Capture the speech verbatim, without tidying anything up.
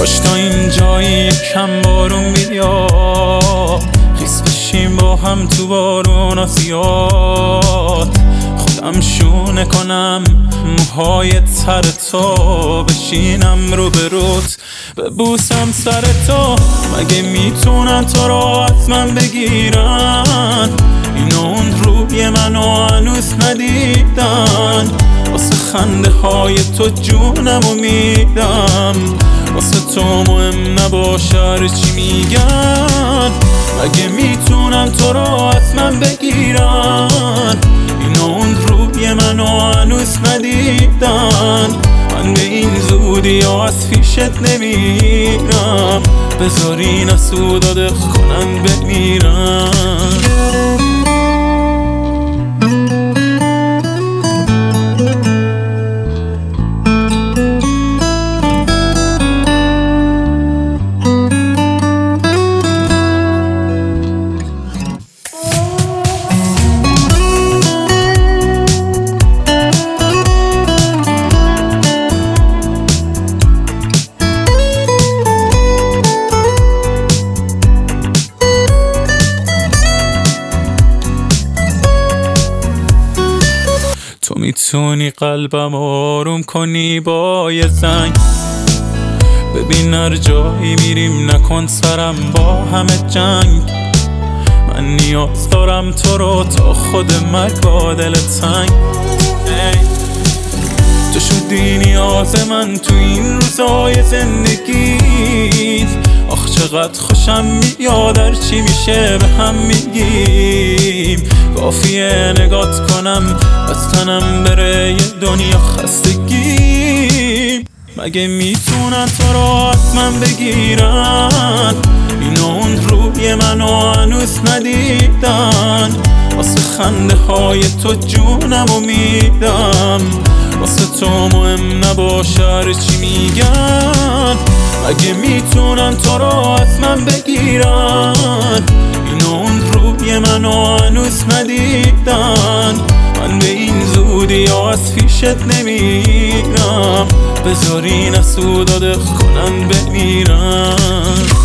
کاش تا این جایی یکم بارون بیاد، خیس بشیم با هم تو بارون زیاد. خودم شونه کنم موهای تر تو، بشینم رو به روت ببوسم سر تو. مگه میتونن تو رو از من بگیرن؟ اینا اون روی منو هنوز ندیدن. واسه خنده های تو جونمو میدم، واسه تو مهم نباشه هر چی میگن. مگه میتونن تو رو از من بگیرن؟ اینا اون روی منو هنوز ندیدن. من به این زودی ها از پیشت نمیرم، بذاری نسود و دق کنن بمیرم. تو میتونی قلبم آروم کنی با یه زنگ، ببین هر جایی میریم نکن سرم با همه جنگ. من نیاز دارم تو رو تا خود مرگ با دل تنگ. تو شدی نیاز من تو این روزای زندگی. آخ چقدر خوشم میاد هر چی میشه به هم میگیم. کافیه نگات کنم از تنم بره یه دنیا خستگی. مگه میتونن تو رو از من بگیرن؟ اینا اون روی منو هنوز ندیدن. واسه خنده های تو جونمو میدم، واسه تو مهم نباشه هر چی میگن. مگه میتونن تو رو از من بگیرن؟ اینا اون روی منو هنوز ندیدن. من به این زودی ها از پیشت نمیرم، بذاری نسود و دق کنن بمیرم.